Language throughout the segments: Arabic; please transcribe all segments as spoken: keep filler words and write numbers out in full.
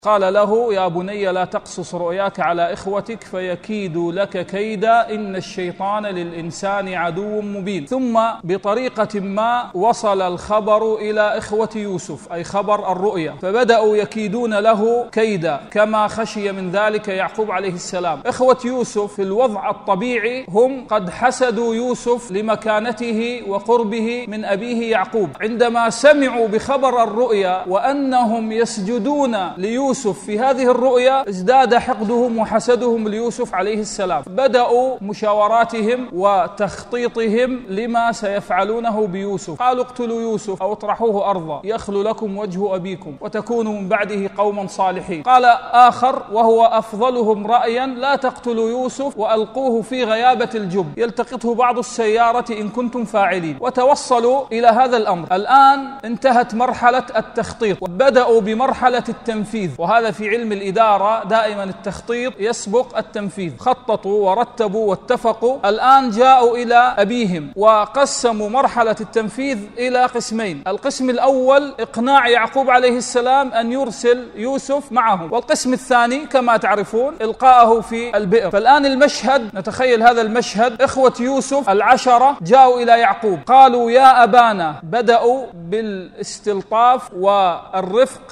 قال له: يا بني لا تقصص رؤياك على إخوتك فيكيدوا لك كيدا إن الشيطان للإنسان عدو مبين. ثم بطريقة ما وصل الخبر إلى إخوة يوسف، أي خبر الرؤيا، فبدأوا يكيدون له كيدا كما خشي من ذلك يعقوب عليه السلام. إخوة يوسف في الوضع الطبيعي هم قد حسدوا يوسف لمكانته وقربه من أبيه يعقوب. عندما سمعوا بخبر الرؤيا وأنهم يسجدون ليوسف يوسف في هذه الرؤيا ازداد حقدهم وحسدهم ليوسف عليه السلام. بدأوا مشاوراتهم وتخطيطهم لما سيفعلونه بيوسف. قالوا: اقتلوا يوسف أو اطرحوه أرضا يخل لكم وجه أبيكم وتكونوا من بعده قوما صالحين. قال آخر وهو أفضلهم رأيا: لا تقتلوا يوسف وألقوه في غيابة الجب يلتقطه بعض السيارة إن كنتم فاعلين. وتوصلوا إلى هذا الأمر. الآن انتهت مرحلة التخطيط وبدأوا بمرحلة التنفيذ، وهذا في علم الإدارة دائما التخطيط يسبق التنفيذ. خططوا ورتبوا واتفقوا. الآن جاءوا إلى أبيهم وقسموا مرحلة التنفيذ إلى قسمين. القسم الأول إقناع يعقوب عليه السلام أن يرسل يوسف معهم، والقسم الثاني كما تعرفون إلقاءه في البئر. فالآن المشهد، نتخيل هذا المشهد: إخوة يوسف العشرة جاءوا إلى يعقوب قالوا: يا أبانا. بدأوا بالاستلطاف والرفق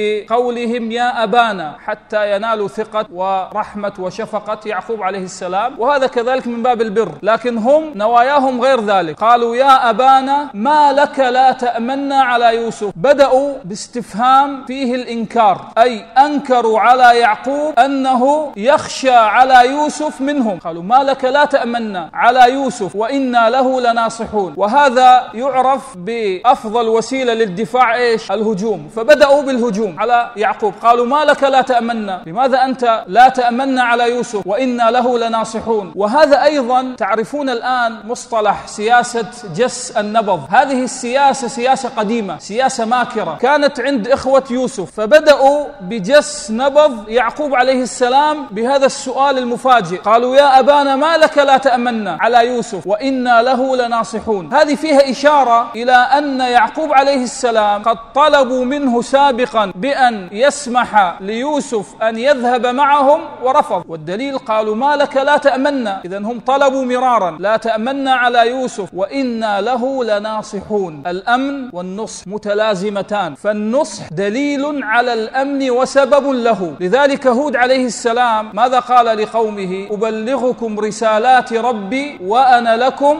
بقولهم يا أبانا حتى ينالوا ثقة ورحمة وشفقة يعقوب عليه السلام، وهذا كذلك من باب البر. لكن هم نواياهم غير ذلك. قالوا: يا أبانا ما لك لا تأمنا على يوسف. بدأوا باستفهام فيه الإنكار، أي أنكروا على يعقوب أنه يخشى على يوسف منهم. قالوا: ما لك لا تأمنا على يوسف وإنا له لناصحون. وهذا يعرف بأفضل وسيلة للدفاع إيش؟ الهجوم. فبدأوا بالهجوم على يعقوب. قالوا: ما لك لا تأمنا، لماذا أنت لا تأمنا على يوسف وإنا له لناصحون. وهذا أيضا تعرفون الآن مصطلح سياسة جس النبض. هذه السياسة سياسة قديمة، سياسة ماكرة كانت عند إخوة يوسف، فبدأوا بجس نبض يعقوب عليه السلام بهذا السؤال المفاجئ. قالوا: يا أبانا ما لك لا تأمنا على يوسف وإنا له لناصحون. هذه فيها إشارة إلى أن يعقوب عليه السلام قد طلبوا منه سابقا بأن يسمح ليوسف أن يذهب معهم ورفض. والدليل قالوا: ما لك لا تأمنا. إذن هم طلبوا مرارا: لا تأمنا على يوسف وإنا له لناصحون. الأمن والنصح متلازمتان، فالنصح دليل على الأمن وسبب له. لذلك هود عليه السلام ماذا قال لقومه؟ أبلغكم رسالات ربي وأنا لكم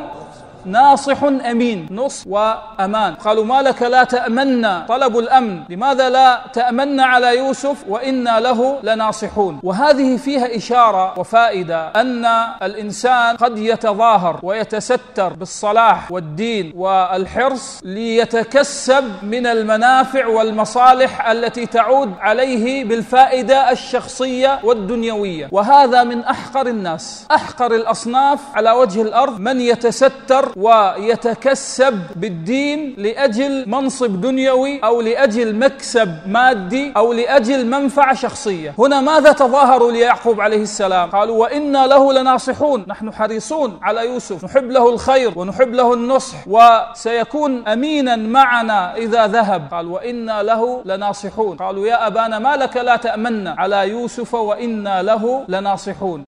ناصح أمين. نصح وأمان. قالوا: ما لك لا تأمنا، طلب الأمن. لماذا لا تأمنا على يوسف وإنا له لناصحون؟ وهذه فيها إشارة وفائدة أن الإنسان قد يتظاهر ويتستر بالصلاح والدين والحرص ليتكسب من المنافع والمصالح التي تعود عليه بالفائدة الشخصية والدنيوية. وهذا من أحقر الناس، أحقر الأصناف على وجه الأرض، من يتستر ويتكسب بالدين لأجل منصب دنيوي أو لأجل مكسب مادي أو لأجل منفعة شخصية. هنا ماذا تظاهروا ليعقوب عليه السلام؟ قالوا: وإنا له لناصحون، نحن حريصون على يوسف، نحب له الخير ونحب له النصح وسيكون أمينا معنا إذا ذهب. قال: وإنا له لناصحون. قالوا: يا أبانا ما لك لا تأمنا على يوسف وإنا له لناصحون.